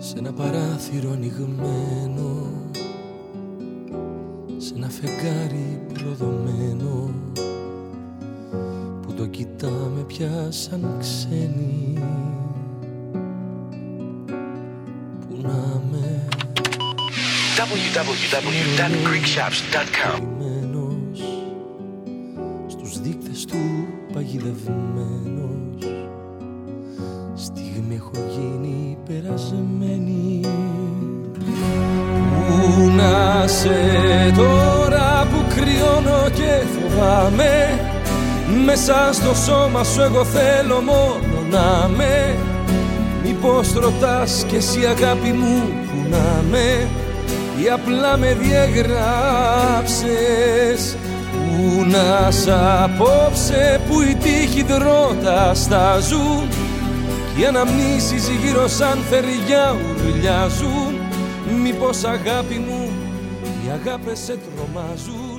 σε ένα παράθυρο ανοιγμένο, σε ένα φεγγάρι προδομένο που το κοιτάμε πια σαν ξένοι. Που να με www.greekshops.com. Στους δείκτες του παγιδευμένος, στιγμή έχω γίνει περασμένη. Πού να σε τώρα που κρυώνω και φοβάμαι, μέσα στο σώμα σου εγώ θέλω μόνο να με. Μήπως ρωτάς κι εσύ αγάπη μου που να με, ή απλά με διαγράψες. Πού να σ' απόψε που οι τείχοι δρότα στάζουν κι οι αναμνήσεις γύρω σαν θεριά ουρλιάζουν. Μήπως αγάπη μου οι αγάπες σε τρομάζουν.